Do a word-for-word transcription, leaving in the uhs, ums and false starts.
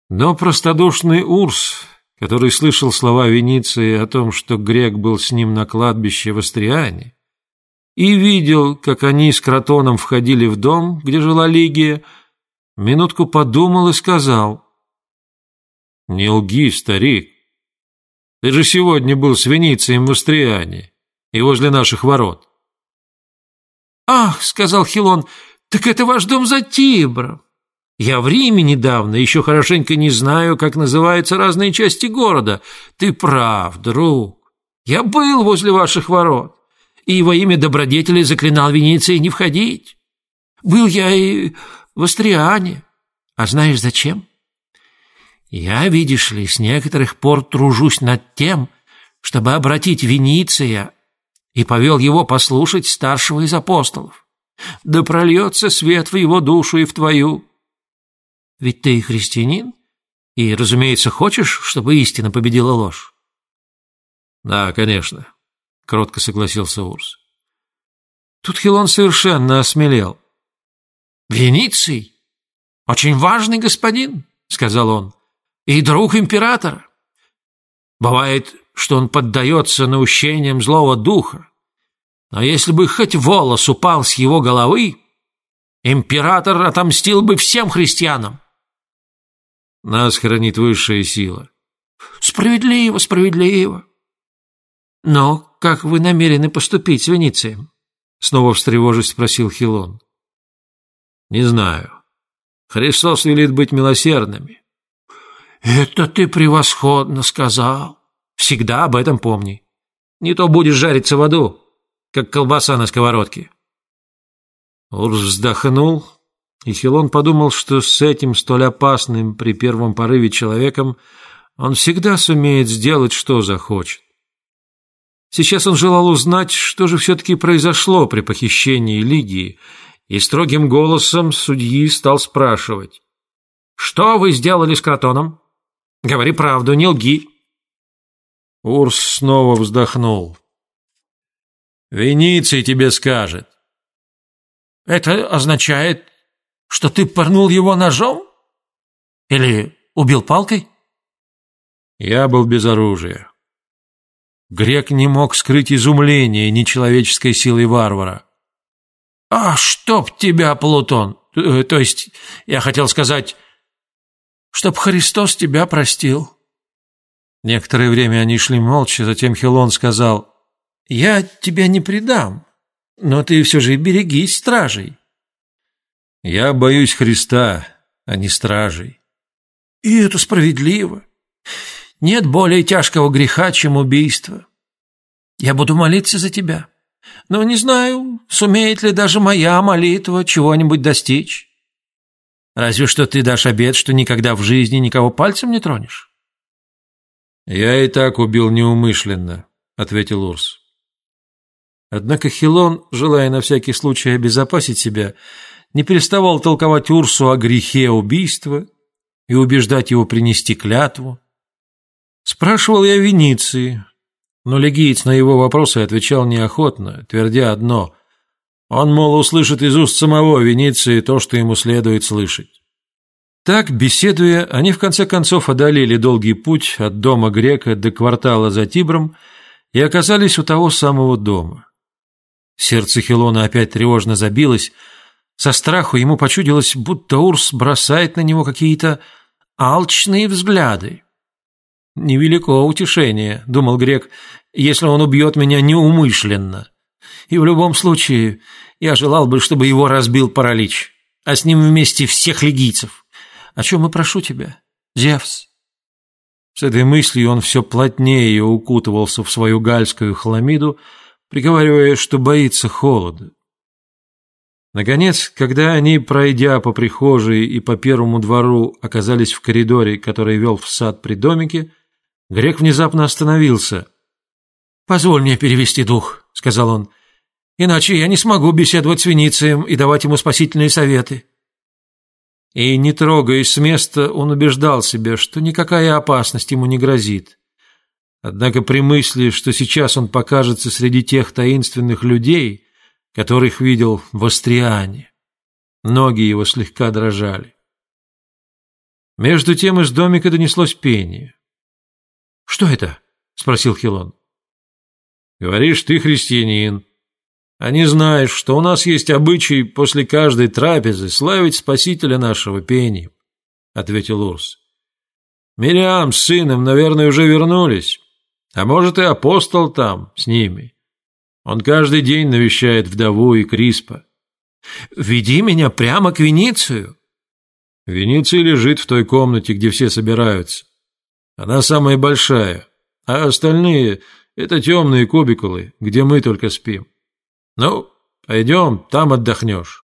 Но простодушный Урс, который слышал слова Вениции о том, что грек был с ним на кладбище в Астриане, и видел, как они с Кротоном входили в дом, где жила Лигия, минутку подумал и сказал: «Не лги, старик, ты же сегодня был с Веницием в Астриане и возле наших ворот». «Ах, — сказал Хилон, — так это ваш дом за Тибром. Я в Риме недавно, еще хорошенько не знаю, как называются разные части города. Ты прав, друг. Я был возле ваших ворот, и во имя добродетели заклинал Вениции не входить. Был я и в Астриане. А знаешь зачем? Я, видишь ли, с некоторых пор тружусь над тем, чтобы обратить Вениция, и повел его послушать старшего из апостолов. Да прольется свет в его душу и в твою. Ведь ты христианин, и, разумеется, хочешь, чтобы истина победила ложь?» «Да, конечно», — кротко согласился Урс. Тут Хилон совершенно осмелел. «Вениций — очень важный господин, — сказал он, — и друг императора. Бывает, что он поддается наущениям злого духа, но если бы хоть волос упал с его головы, император отомстил бы всем христианам». «Нас хранит высшая сила». «Справедливо, справедливо. Но как вы намерены поступить с Веницием?» Снова встревожись спросил Хилон. «Не знаю. Христос велит быть милосердными». «Это ты превосходно сказал. Всегда об этом помни. Не то будешь жариться в аду, как колбаса на сковородке». Урс вздохнул, и Хилон подумал, что с этим столь опасным при первом порыве человеком он всегда сумеет сделать, что захочет. Сейчас он желал узнать, что же все-таки произошло при похищении Лигии, и строгим голосом судьи стал спрашивать: «Что вы сделали с Кротоном? Говори правду, не лги». Урс снова вздохнул. «Вениций тебе скажет». «Это означает, что ты пырнул его ножом? Или убил палкой?» «Я был без оружия». Грек не мог скрыть изумление нечеловеческой силой варвара. «А чтоб тебя, Плутон! То есть, я хотел сказать, чтоб Христос тебя простил». Некоторое время они шли молча, затем Хилон сказал: «Я тебя не предам, но ты все же берегись стражей». «Я боюсь Христа, а не стражей». «И это справедливо. Нет более тяжкого греха, чем убийство. Я буду молиться за тебя, но не знаю, сумеет ли даже моя молитва чего-нибудь достичь. Разве что ты дашь обет, что никогда в жизни никого пальцем не тронешь». «Я и так убил неумышленно», — ответил Урс. Однако Хилон, желая на всякий случай обезопасить себя, не переставал толковать Урсу о грехе убийства и убеждать его принести клятву. Спрашивал я о Вениции, но легиец на его вопросы отвечал неохотно, твердя одно: он, мол, услышит из уст самого Вениции то, что ему следует слышать. Так, беседуя, они в конце концов одолели долгий путь от дома грека до квартала за Тибром и оказались у того самого дома. Сердце Хилона опять тревожно забилось. Со страху ему почудилось, будто Урс бросает на него какие-то алчные взгляды. «Невелико утешение, — думал грек, — если он убьет меня неумышленно. И в любом случае я желал бы, чтобы его разбил паралич, а с ним вместе всех лигийцев. О чем и прошу тебя, Зевс». С этой мыслью он все плотнее укутывался в свою гальскую хламиду, приговаривая, что боится холода. Наконец, когда они, пройдя по прихожей и по первому двору, оказались в коридоре, который вел в сад при домике, грек внезапно остановился. «Позволь мне перевести дух», — сказал он, — «иначе я не смогу беседовать с Веницием и давать ему спасительные советы». И, не трогаясь с места, он убеждал себя, что никакая опасность ему не грозит. Однако при мысли, что сейчас он покажется среди тех таинственных людей, которых видел в Астриане, ноги его слегка дрожали. Между тем из домика донеслось пение. «Что это?» – спросил Хилон. «Говоришь, ты христианин, а не знаешь, что у нас есть обычай после каждой трапезы славить Спасителя нашего пением», – ответил Урс. «Мириам с сыном, наверное, уже вернулись, а может и апостол там с ними. Он каждый день навещает вдову и Криспа». «Веди меня прямо к Веницию». «Вениций лежит в той комнате, где все собираются. Она самая большая, а остальные – это темные кубикулы, где мы только спим. Ну, пойдем, там отдохнешь».